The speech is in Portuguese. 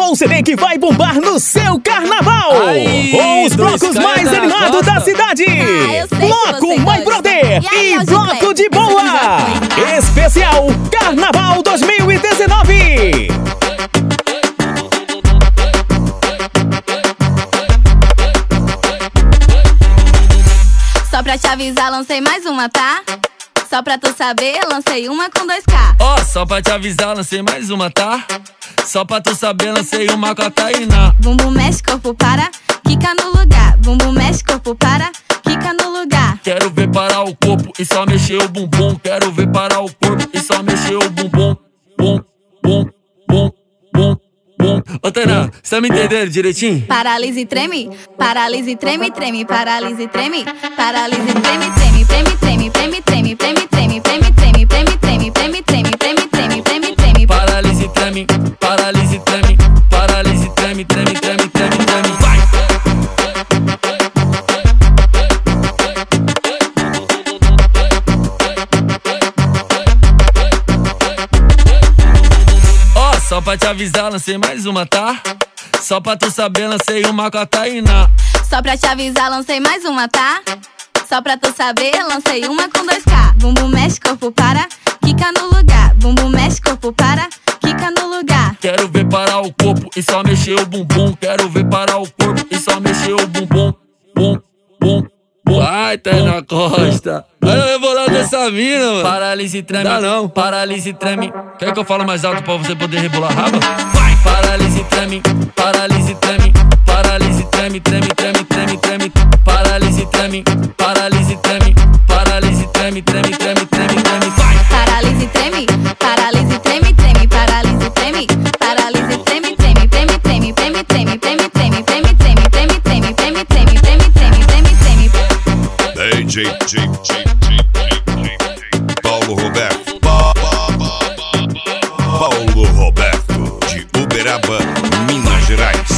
com o CD que vai bombar no seu carnaval. Com os blocos mais animados da cidade. Bloco My Brother e Bloco de Boa. Especial Carnaval 2019. Só pra te avisar, lancei mais uma, tá? Só pra tu saber, lancei uma com 2K. Ó, só pra te avisar, lancei mais uma, tá? Só pra tu saber, lancei uma com a Tainá. Bumbum mexe, corpo para, quica no lugar. Bumbum mexe, corpo para, quica no lugar. Quero ver parar o corpo e só mexer o bumbum. Quero ver parar o corpo e só mexer o bumbum. Bum, bum, bum, bum, bum. Ô Tainá, cê tá me entendendo direitinho? Paralise e treme, paralise, treme, treme, paralise, treme, paralise, treme, treme, treme, treme, treme, treme, treme, treme, treme, treme, treme, treme, treme, treme, treme, treme, treme, treme. Paralise, treme, paralise, treme, paralise, treme, treme, treme, treme, treme. Vai! Ó, só pra te avisar, lancei mais uma, tá? Só pra tu saber, lancei uma com a Tainá. Só pra te avisar, lancei mais uma, tá? Só pra tu saber, lancei uma com 2K. Bumbum mexe, corpo para, quica no lugar. Bumbum mexe, corpo para, quica no lugar. Quero ver parar o corpo e só mexer o bumbum. Quero ver parar o corpo e só mexer o bumbum. Bum, bum, bum. Vai, Tainá Costa. Olha eu vou lá dessa mina, mano. Paralise, treme. Dá não. Paralise, treme. Quer que eu fale mais alto pra você poder rebolar a raba? Vai! Paralise, treme. Paralise, treme. Paralise, treme, treme, treme, treme, treme. Paralise, treme. Paralise, treme. Paralise, treme, treme, treme, treme, treme. Vai! Paralise, treme, paralise, treme, treme, paralise, treme, paralise, treme, treme, treme, treme, treme, treme, treme, treme, treme, treme, treme, treme, treme, treme, treme, treme, treme, treme. DJ Paulo Roberto. Paulo Roberto de Uberaba, Minas Gerais.